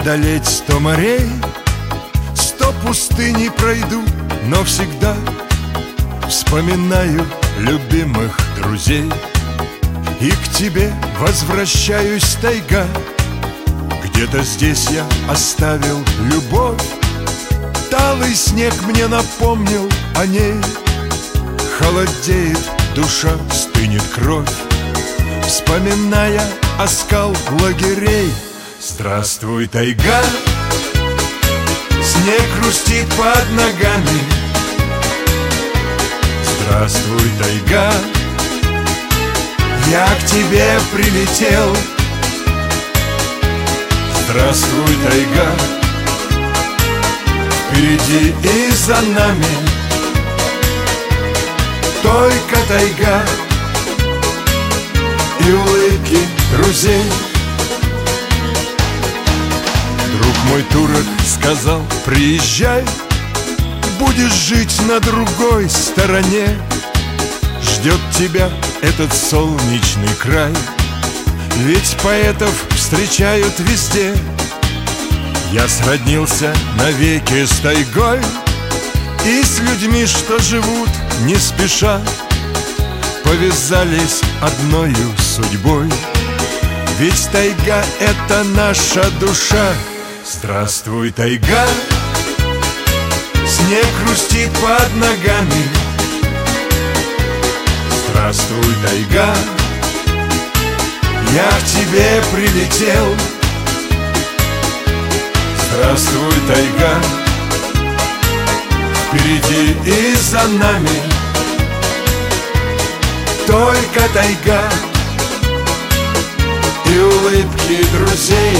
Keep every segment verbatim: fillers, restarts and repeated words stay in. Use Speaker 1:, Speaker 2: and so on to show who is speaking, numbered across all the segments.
Speaker 1: одолеть сто морей, сто пустыней пройду, но всегда вспоминаю любимых друзей. И к тебе возвращаюсь, тайга. Где-то здесь я оставил любовь. Талый снег мне напомнил о ней. Холодеет душа, стынет кровь, вспоминая оскал лагерей. Здравствуй, тайга. Снег хрустит под ногами. Здравствуй, тайга. Я к тебе прилетел. Здравствуй, тайга. Впереди и за нами только тайга и улыбки друзей. Друг мой турок сказал: приезжай, будешь жить на другой стороне. Ждет тебя этот солнечный край, ведь поэтов встречают везде. Я сроднился навеки с тайгой и с людьми, что живут не спеша, повязались одною судьбой, ведь тайга — это наша душа. Здравствуй, тайга. Снег хрустит под ногами. Здравствуй, тайга. Я к тебе прилетел. Здравствуй, тайга. Впереди и за нами только тайга и улыбки друзей.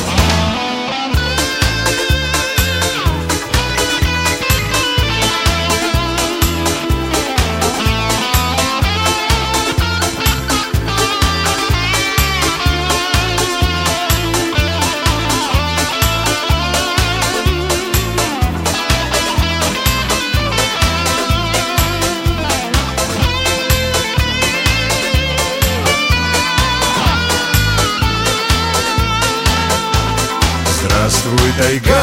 Speaker 1: Здравствуй, тайга.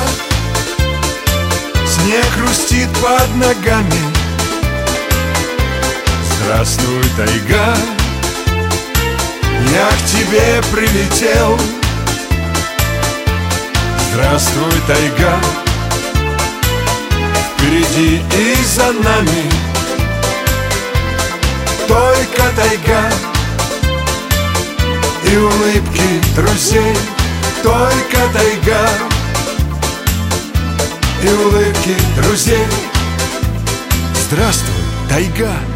Speaker 1: Снег хрустит под ногами. Здравствуй, тайга. Я к тебе прилетел. Здравствуй, тайга. Впереди и за нами только тайга и улыбки друзей. Только тайга и улыбки друзей. Здравствуй, тайга.